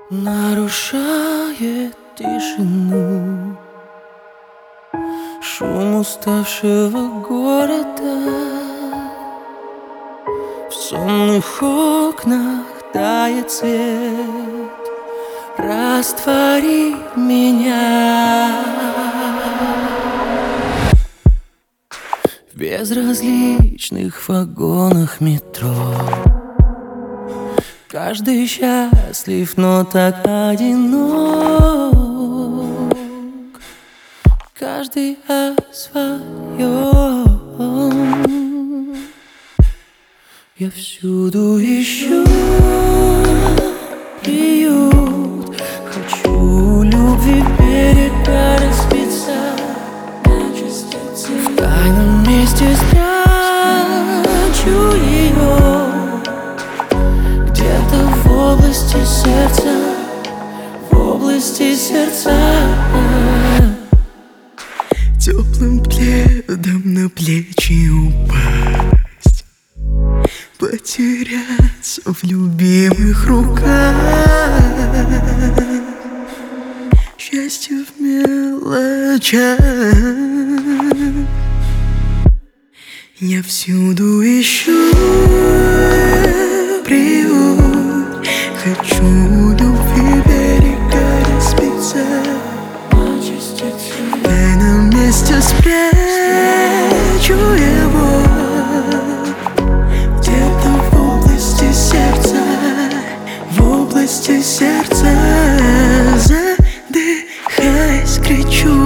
Нарушает тишину шум уставшего города. В сонных окнах тает свет, раствори меня. В безразличных вагонах метро каждый счастлив, но так одинок. Каждый о своем. Я всюду ищу приют, хочу любви берега распиться, в тайном месте спрячу ее, где-то в области сердца, в области сердца. Теплым пледом на плечи упасть, потеряться в любимых руках. Счастье в мелочах. Я всюду ищу приют, хочу любви берега распиться, в тайном месте спрячу его, где-то в области сердца, в области сердца. Задыхаясь, кричу: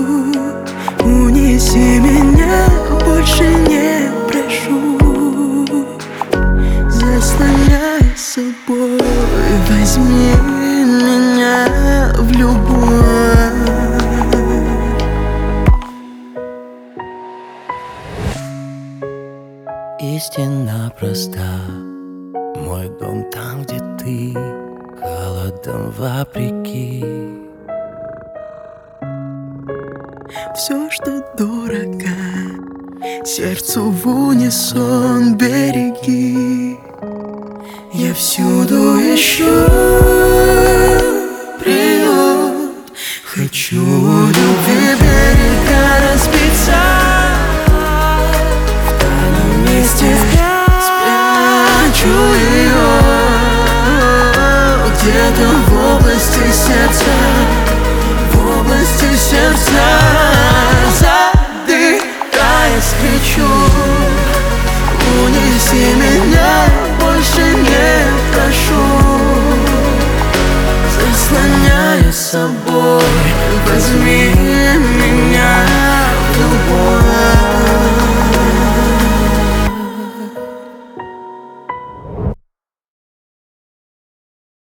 унеси меня, больше не прошу, заслоняй собой, возьми меня в любовь. Истина проста, мой дом там, где ты, холодом вопреки. Все, что дорого, сердцу в унисон береги. Я всюду ищу приют, хочу любви берега разбиться, в тайном месте спрячу ее, где-то в области сердца, в области сердца. Задыхаясь, кричу: унеси меня, больше не прошу, заслоняя собой, возьми меня